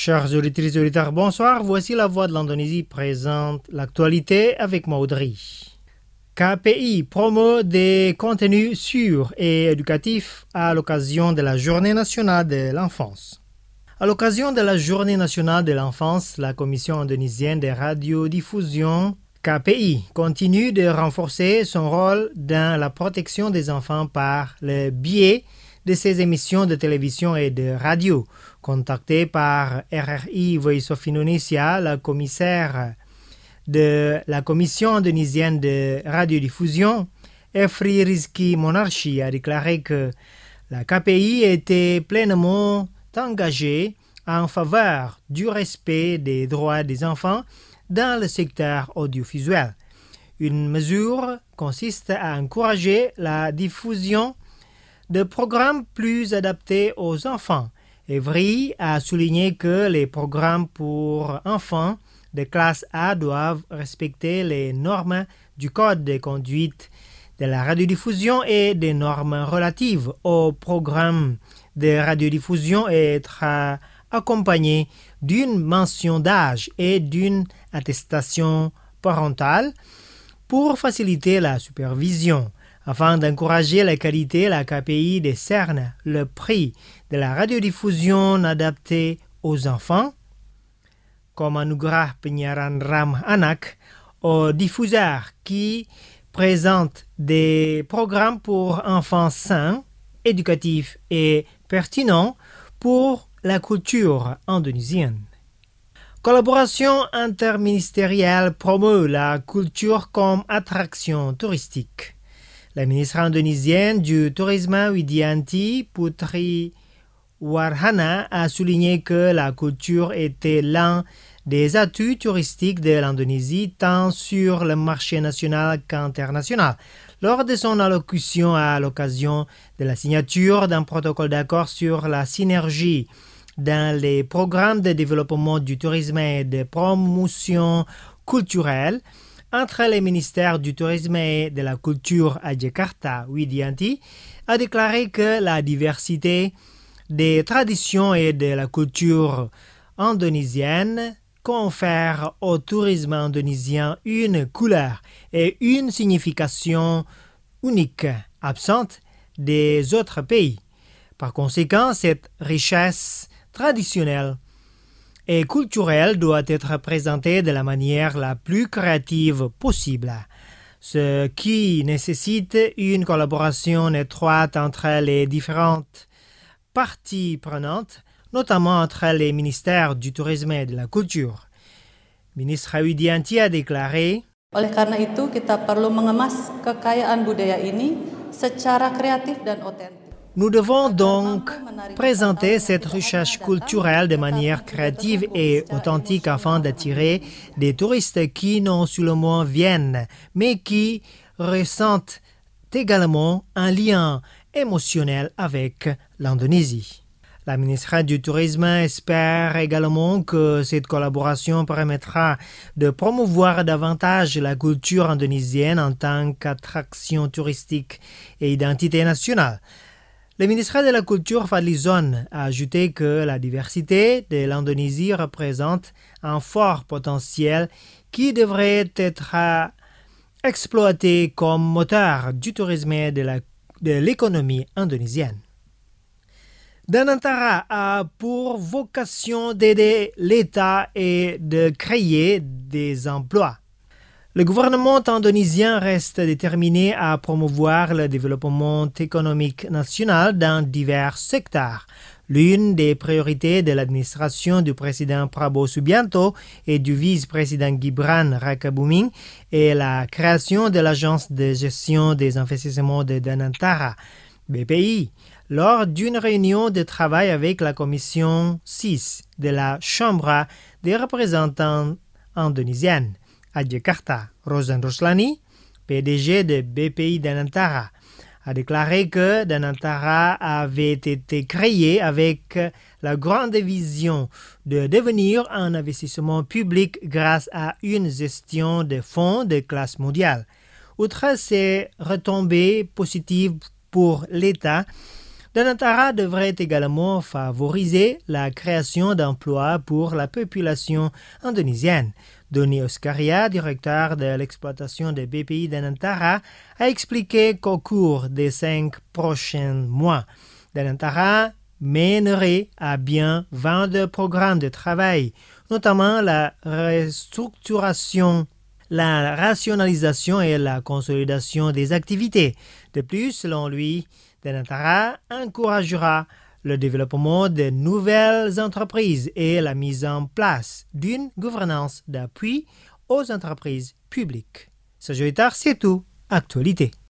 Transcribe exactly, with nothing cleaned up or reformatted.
Chers auditrices et auditeurs, bonsoir. Voici la voix de l'Indonésie présente l'actualité avec Maudry. K P I promeut des contenus sûrs et éducatifs à l'occasion de la Journée nationale de l'enfance. À l'occasion de la Journée nationale de l'enfance, la Commission indonésienne de radiodiffusion K P I continue de renforcer son rôle dans la protection des enfants par le biais de ses émissions de télévision et de radio. Contactée par R R I Voice of Indonesia, la commissaire de la Commission indonésienne de radiodiffusion, Efri Rizky Monarchi, a déclaré que la K P I était pleinement engagée en faveur du respect des droits des enfants dans le secteur audiovisuel. Une mesure consiste à encourager la diffusion de programmes plus adaptés aux enfants. Evry a souligné que les programmes pour enfants de classe A doivent respecter les normes du Code de conduite de la radiodiffusion et des normes relatives aux programmes de radiodiffusion et être accompagnés d'une mention d'âge et d'une attestation parentale pour faciliter la supervision. Afin d'encourager la qualité, la K P I décerne le prix de la radiodiffusion adaptée aux enfants, comme anugerah penyiaran ramah anak, aux diffuseurs qui présentent des programmes pour enfants sains, éducatifs et pertinents pour la culture indonésienne. Collaboration interministérielle promeut la culture comme attraction touristique. La ministre indonésienne du Tourisme Widianti Putri Warhana a souligné que la culture était l'un des atouts touristiques de l'Indonésie tant sur le marché national qu'international. Lors de son allocution à l'occasion de la signature d'un protocole d'accord sur la synergie dans les programmes de développement du tourisme et de promotion culturelle entre les ministères du tourisme et de la culture à Jakarta, Widianti a déclaré que la diversité des traditions et de la culture indonésienne confère au tourisme indonésien une couleur et une signification unique, absente des autres pays. Par conséquent, cette richesse traditionnelle et culturelle doit être présentée de la manière la plus créative possible, ce qui nécessite une collaboration étroite entre les différentes parties prenantes, notamment entre les ministères du tourisme et de la culture. Ministre Widianti a déclaré: Oleh karena itu, kita perlu mengemas kekayaan budaya ini secara kreatif dan otentik. Nous devons donc présenter cette recherche culturelle de manière créative et authentique afin d'attirer des touristes qui non seulement viennent, mais qui ressentent également un lien émotionnel avec l'Indonésie. La ministre du Tourisme espère également que cette collaboration permettra de promouvoir davantage la culture indonésienne en tant qu'attraction touristique et identité nationale. Le ministre de la Culture Fadli Zon a ajouté que la diversité de l'Indonésie représente un fort potentiel qui devrait être exploité comme moteur du tourisme et de, la, de l'économie indonésienne. Danantara a pour vocation d'aider l'État et de créer des emplois. Le gouvernement indonésien reste déterminé à promouvoir le développement économique national dans divers secteurs. L'une des priorités de l'administration du président Prabowo Subianto et du vice-président Gibran Rakabuming est la création de l'Agence de gestion des investissements de Danantara, B P I, lors d'une réunion de travail avec la commission six de la Chambre des représentants indonésienne. À Jakarta, Rozan Roslani, P D G de B P I Danantara, a déclaré que Danantara avait été créé avec la grande vision de devenir un investissement public grâce à une gestion de fonds de classe mondiale. Outre ces retombées positives pour l'État, Danantara devrait également favoriser la création d'emplois pour la population indonésienne. Doni Oscaria, directeur de l'exploitation des B P I Danantara, a expliqué qu'au cours des cinq prochains mois, Danantara mènerait à bien vingt-deux programmes de travail, notamment la restructuration, la rationalisation et la consolidation des activités. De plus, selon lui, Danantara encouragera le développement de nouvelles entreprises et la mise en place d'une gouvernance d'appui aux entreprises publiques. Sajoitar, c'est tout. Actualité.